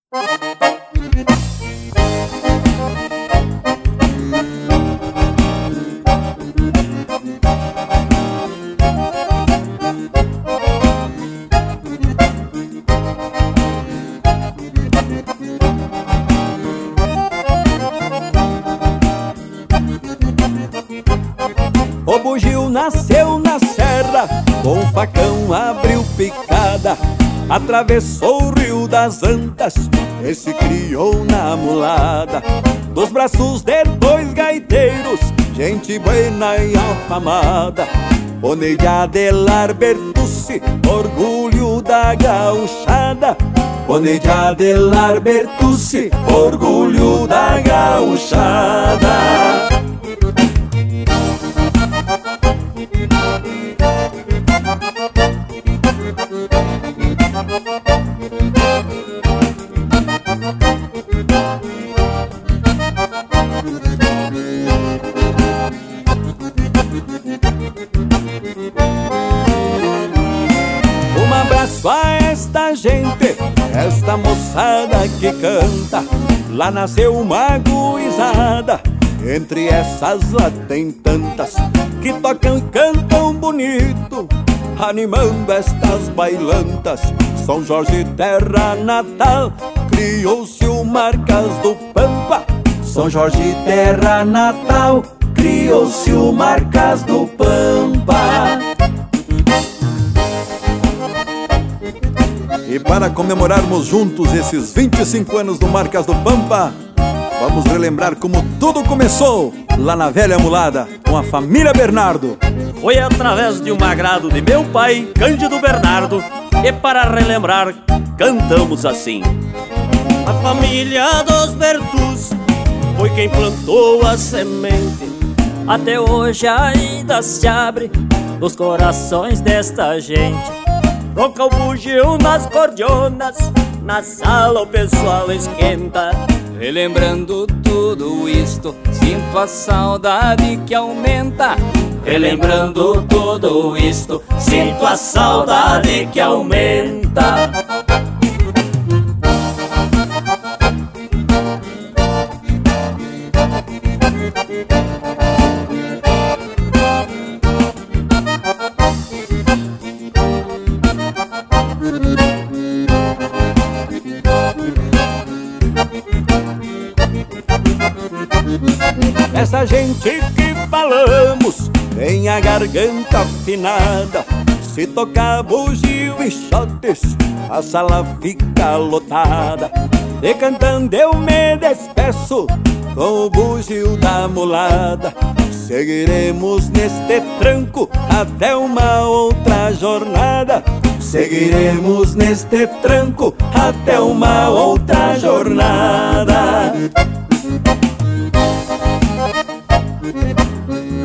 O bugio nasceu na serra, com facão abriu picada, atravessou o rio das Antas e se criou na mulada. Dos braços de dois gaiteiros, gente buena e afamada, Ponei de Adelar Bertucci, orgulho da gauchada. Ponei de Adelar Bertucci, orgulho da gauchada. Um abraço a esta gente, esta moçada que canta. Lá nasceu uma guizada, entre essas lá tem tantas que tocam e cantam bonito, animando estas bailantas. São Jorge, terra natal, criou-se o Marcas do Pampa. São Jorge, terra natal, criou-se o Marcas do Pampa. E para comemorarmos juntos esses 25 anos do Marcas do Pampa, vamos relembrar como tudo começou lá na velha mulada, com a família Bernardo. Foi através de um agrado de meu pai, Cândido Bernardo, e para relembrar, cantamos assim. A família dos Bertus foi quem plantou a semente, até hoje ainda se abre nos corações desta gente. Toca o bugio nas cordionas, na sala o pessoal esquenta. Relembrando tudo isto, sinto a saudade que aumenta. Relembrando tudo isto, sinto a saudade que aumenta. Essa gente que falamos tem a garganta afinada. Se tocar bugio e shotes, a sala fica lotada. E cantando eu me despeço com o bugio da mulada. Seguiremos neste tranco até uma outra jornada. Seguiremos neste tranco até uma outra jornada.